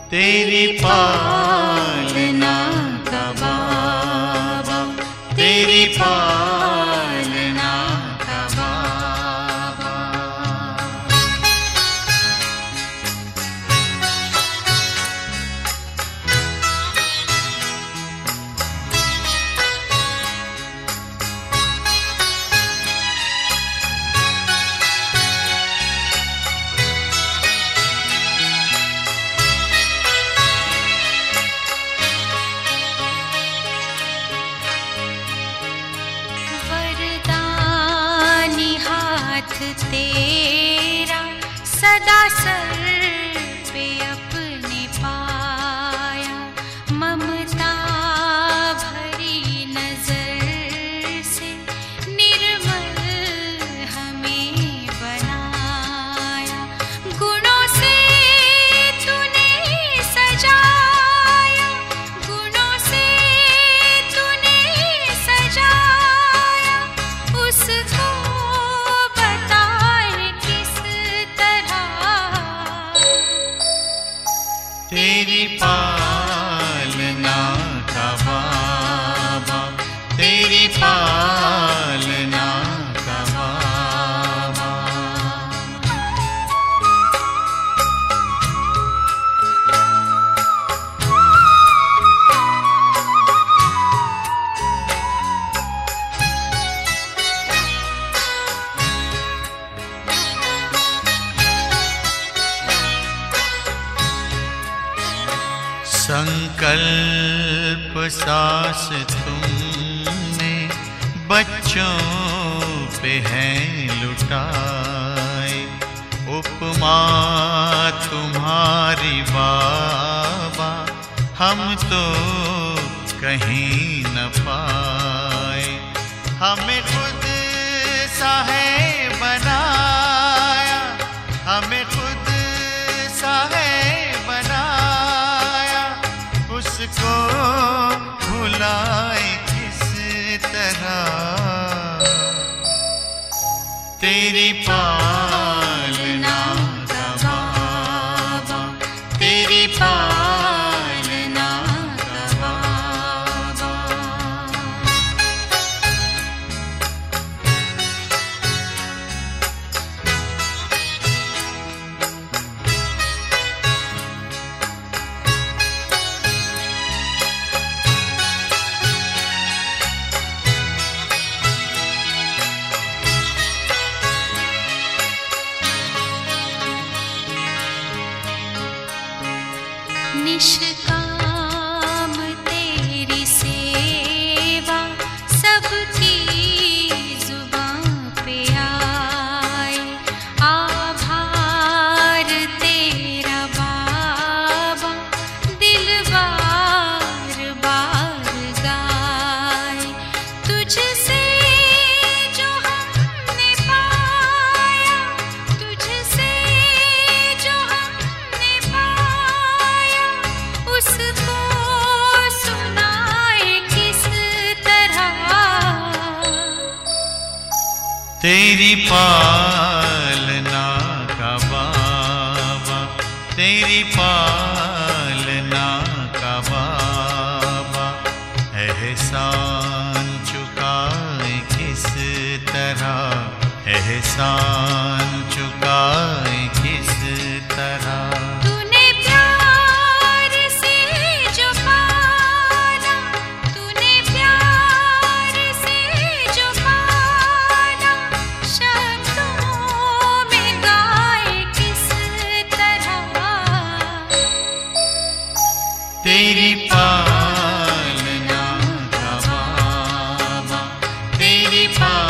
तेरी पालना का बाबा, तेरी पालना का बाबा। तेरा सदा सर पे अपने पाया, ममता भरी नजर से निर्मल हमें बनाया। गुणों से तूने सजाया, गुणों से तूने सजाया, उसको तेरी पालना का बाबा, तेरी पालना का बाबा। संकल्प सांस तुमने बच्चों पे हैं लुटाए, उपमा तुम्हारी बाबा हम तो कहीं न पाए। हमें खुद सा है बनाया, हमें खुद सा है बनाया, उसको भुलाए किस तरह। तेरी पालना का बाबा, तेरी पालना का बाबा। निष्काम तेरी सेवा सबकी जुबां पे आए, आभार तेरा बाबा दिल बार बार गाए। तुझसे जो हमने पाया, तुझसे जो हमने पाया, उसको सुनाए किस तरह। तेरी पालना का बाबा, तेरी पालना का बाबा। एहसान चुकाए किस तरह, एहसान चुकाए किस तरह। तेरी पालना का बाबा, तेरी पालना